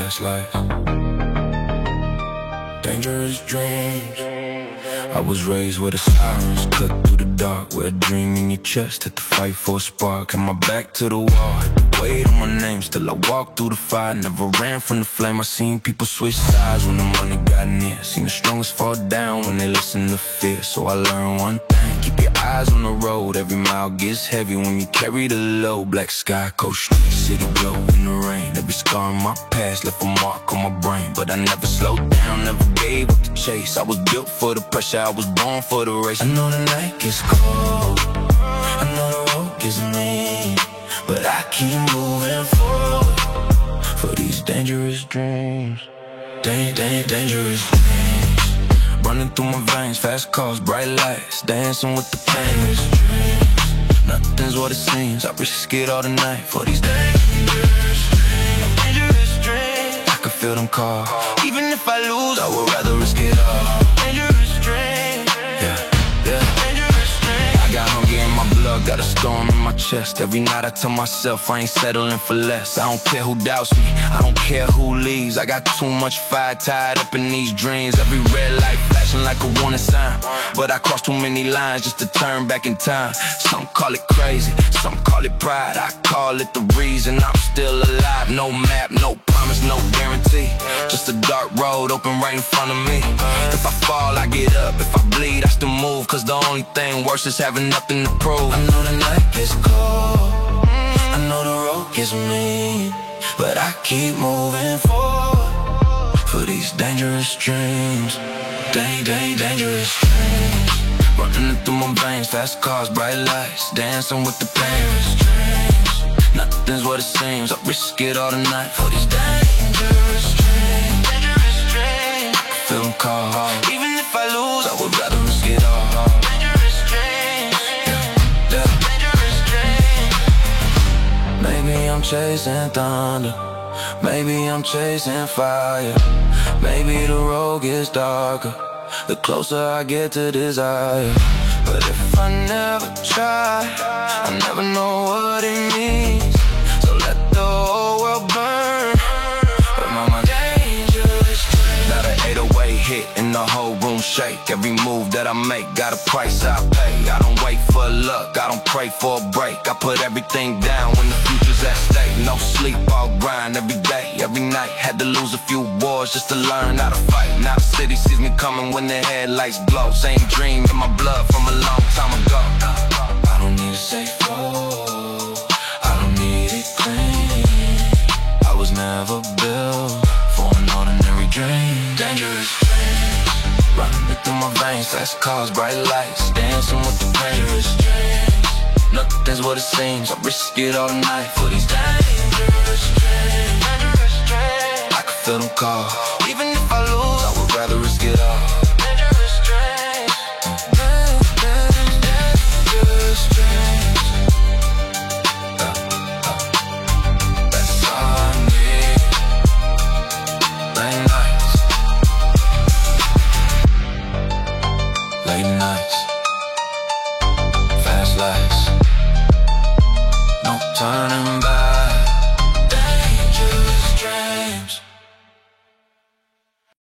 past life. Dangerous dreams. I was raised where the sirens cut through the dark, where a dream in your chest had to fight for a spark. Had my back to the wall, had to wait on my name. Still I walked through the fire, never ran from the flame. I seen people switch sides when the money got near. Seen the strongest fall down when they listen to fear. So I learned one thing: keep your eyes on the road. Every mile gets heavy when you carry the load. Black sky, cold street, city glow in the rain. Every scar in my past left a mark on my brain. But I never slowed down, never gave up the chase. I was built for the pressure, I was born for the race. I know the night gets cold, I know the road gets mean, but I keep moving forward for these dangerous dreams. Dangerous dreams. Running through my veins, fast cars, bright lights, dancing with the pain. Nothing's what it seems, I risk it all tonight for these dangerous dreams. I can feel them call. Even if I lose, I would rather risk it all. Dangerous dreams. I got hunger in my blood, got a storm in my chest. Every night I tell myself I ain't settling for less. I don't care who doubts me, I don't care who leaves. I got too much fire tied up in these dreams. Every red light flashing like a warning sign, but I crossed too many lines just to turn back in time. Some call it crazy, some call it pride, I call it the reason I'm still alive. No map, no promise, no guarantee, just a dark road open right in front of me. If I fall, I get up. If I bleed, I still move, cause the only thing worse is having nothing to prove. I know the night gets cold, I know the road gets mean, but I keep moving forward for these dangerous dreams. Dangerous dreams. Running through my veins, fast cars, bright lights, dancing with the pain. Nothing's what it seems, I risk it all tonight for these dangerous dreams. I can feel them call. Even if I lose, I would rather risk it all. Dangerous dreams. Dangerous dreams. Maybe I'm chasing thunder, maybe I'm chasing fire. Maybe the road gets darker the closer I get to desire. But if I never try, I never know what it means. So let the whole world burn, but my dangerous dream. Not an 808 hit and the whole room shake. Every move that I make got a price I pay. I don't wait for luck, I don't pray for a break. I put everything down when the future's at stake. No sleep, I'll grind every day, every night. Had to lose a few wars just to learn how to fight. Now the city sees me coming when the headlights glow. Same dream in my blood from a long time ago. I don't need a safe road, I don't need it clean. I was never built for an ordinary dream. Dangerous dreams. Running through my veins, fast cars, bright lights, dancing with the dangerous dreams. Nothing's what it seems, I risk it all night for these dangerous dreams. I can feel them call.